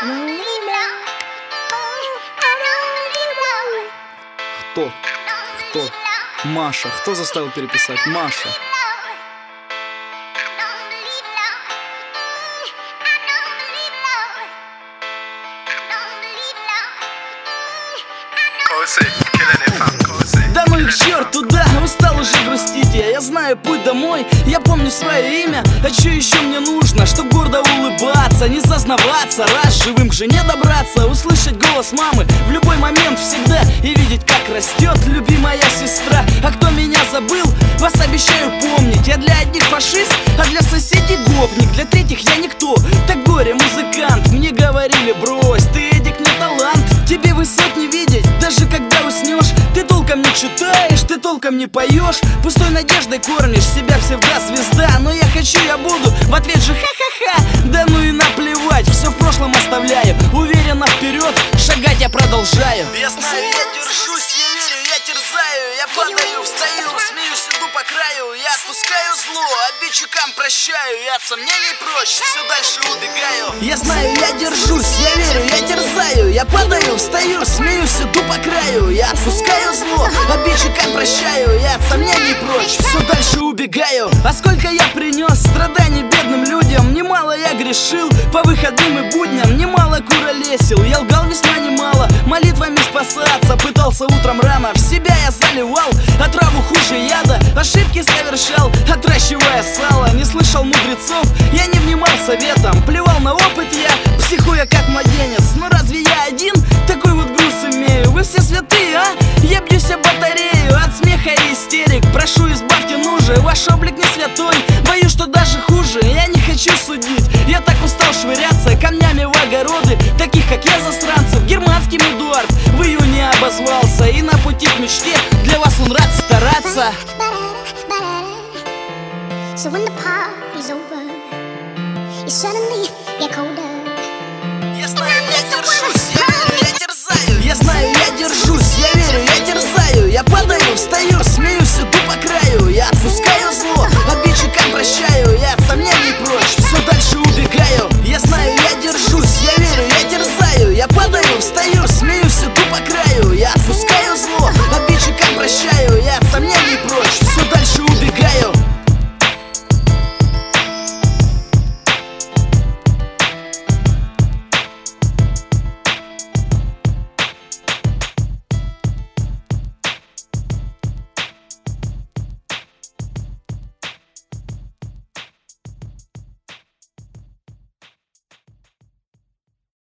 Кто? Кто? Маша. Кто заставил переписать? Маша. Да ну и к черту, да, устал уже грустить я знаю путь домой, я помню свое имя. А че еще мне нужно? Чтоб гордо улыбаться, не зазнаваться, раз живым к жене добраться, услышать голос мамы в любой момент всегда и видеть, как растет любимая сестра. А кто меня забыл, вас обещаю помнить. Я для одних фашист, а для соседей гопник. Для третьих я никто, так горе музыкант. Мне говорили, брось, ты Эдик не талант, тебе высот не видеть, даже когда уснешь. Ты толком не читаешь, ты толком не поешь, пустой надеждой кормишь себя, псевдозвезда. Но я хочу, я буду, в ответ же ха-ха-ха. Да ну и наплевать, все в прошлом оставляю, уверенно вперед, шагать я продолжаю. Я знаю, я держусь, я верю, я терзаю, я падаю, встаю, смеюсь, иду по краю. Я отпускаю зло, обидчикам прощаю, я от сомнений прочь, все дальше убегаю. Я знаю, я держусь, я верю, я терзаю, я падаю, встаю, смеюсь, иду по краю. Я отпускаю зло, обидчикам прощаю, я от сомнений прочь, все дальше убегаю. А сколько я принес страданий бедным людям, немало я грешил по выходным и будням, немало куролесил, я лгал весьма немало, молитвами спасаться пытался утром рано. В себя я заливал отраву хуже яда, ошибки совершал, отращивая сало. Не слышал мудрецов, я не внимал советам, плевал на опыт я, психуя как младенец. Но разве я один такой вот груз имею? Вы все святые, а? Я бьюсь об батарею от смеха и истерик. Прошу, избавьте нужи, ваш облик не святой, боюсь, что даже хуже. Я не хочу судить, я так устал швыряться камнями в огороды таких, как я, засранцев. Германский Эдуард в июне обозвался, и на пути к мечте для вас он рад стараться. So when the party's over, you suddenly get colder. Я знаю, я держусь, я верю, я терзаю. Я знаю,